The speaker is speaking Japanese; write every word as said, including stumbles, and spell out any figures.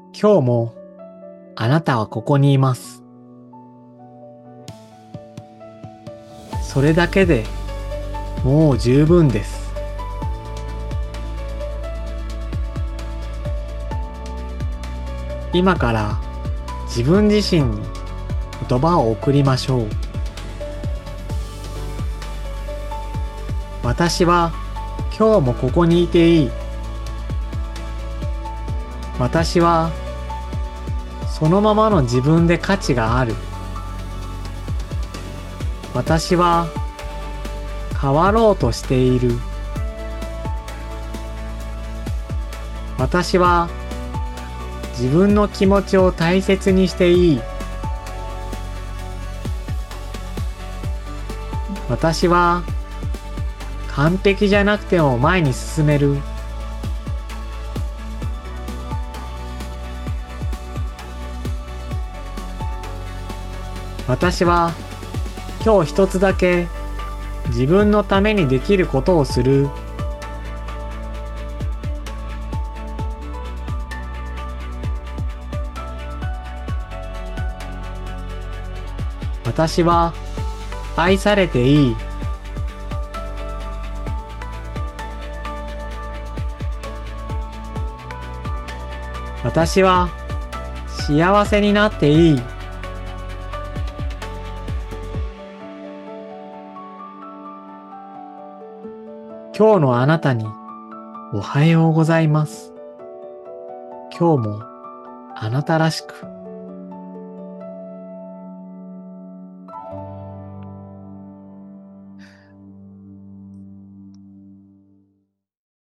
今日もあなたはここにいます。それだけでもう十分です。今から自分自身に言葉を送りましょう。私は今日もここにいていい。私はそのままの自分で価値がある。私は変わろうとしている。私は自分の気持ちを大切にしていい。私は完璧じゃなくても前に進める。私は今日一つだけ自分のためにできることをする。私は愛されていい。私は幸せになっていい。今日のあなたにおはようございます。今日もあなたらしく